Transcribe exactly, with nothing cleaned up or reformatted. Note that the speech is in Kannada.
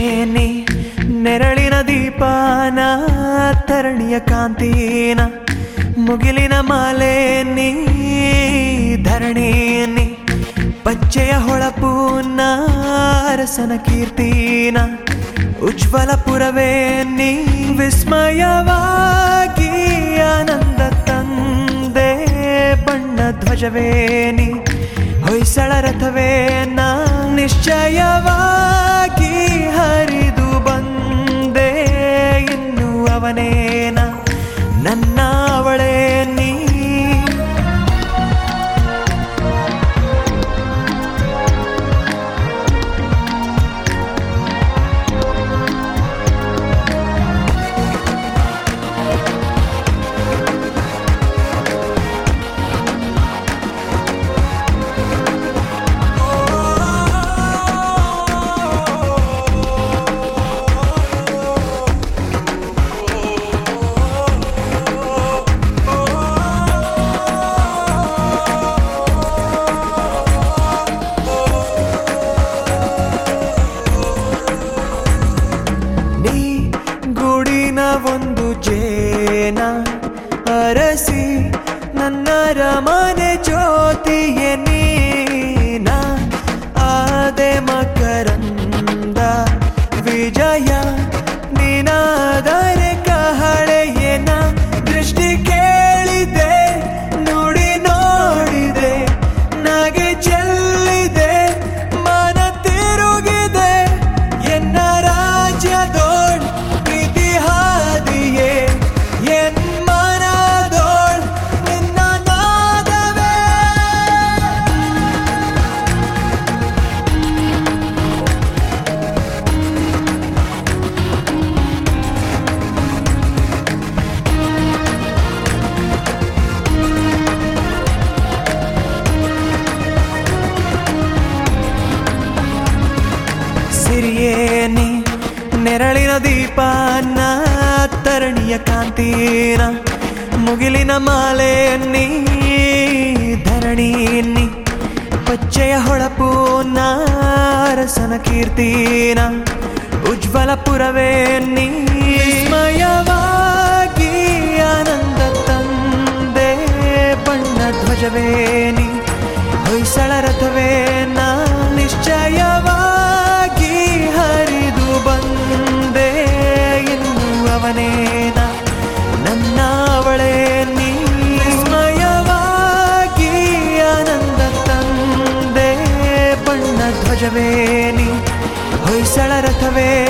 ನೀ ನೆರಳಿನ ದೀಪಾನ ತರಣಿಯ ಕಾಂತೀನ ಮುಗಿಲಿನ ಮಾಲೆ ನೀ ಧರಣಿ ನೀ ಪಚ್ಚೆಯ ಹೊಳಪೂನ ಅರಸನ ಕೀರ್ತಿನ ಉಜ್ವಲ ಪುರವೇ ನೀ ವಿಸ್ಮಯವಾಗಿ ಆನಂದ ತಂದೆ ಬಣ್ಣ ಧ್ವಜವೇ ನೀ ಹೊಯ್ಸಳ ರಥವೇ ನಾ ನಿಶ್ಚಯವಾಗಿ ಹರಿದು ಬಂದೆ ಇನ್ನು ಅವನೇನ ನನ್ನ ಅವಳೇ ನೀ ಒಂದು ಜೇನ ಅರಸಿ ನನ್ನ ರಮನೆ ಜ್ಯೋತಿಯೇ ನೀನ ಆದೆ ಮಕರಂದ ವಿಜಯ ನೀನಾದರೆ ಕಹಳೆಯೇನ ದೃಷ್ಟಿ ಕೇಳಿದೆ ನುಡಿ ನೋಡಿದೆ ನಗೆ ಚೆಲ್ಲಿದೆ ಮನ ತಿರುಗಿದೆ ಎನ್ನ ರಾಜ್ಯದೋಳ್ ಸಿರಿಯೇನಿ ನೆರಳಿನ ದೀಪಾನ ತರಣಿಯ ಕಾಂತೀನ ಮುಗಿಲಿನ ಮಾಲೆ ನೀ ಧರಣಿ ನೀ ಪಚ್ಚೆಯ ಹೊಳಪೂನ ಅರಸನ ಕೀರ್ತಿನ ಉಜ್ವಲ ಪುರವೇ ನೀ ವಿಸ್ಮಯವಾಗಿ ಆನಂದ ತಂದೆ ಬಣ್ಣ ಧ್ವಜವೇ ನೀ ಹೊಯ್ಸಳ ರಥವೇ ನಾ ನಿಶ್ಚಯವಾಗಿ ಹರಿದು ಬಂದೆ ಇನ್ನು ಅವನೇನ ನನ್ನ ಅವಳೇ ನೀ ವಿಸ್ಮಯವಾಗಿ ಆನಂದ ತಂದೆ ಬಣ್ಣ ಧ್ವಜವೇ ನೀ ಹೊಯ್ಸಳ ರಥವೇ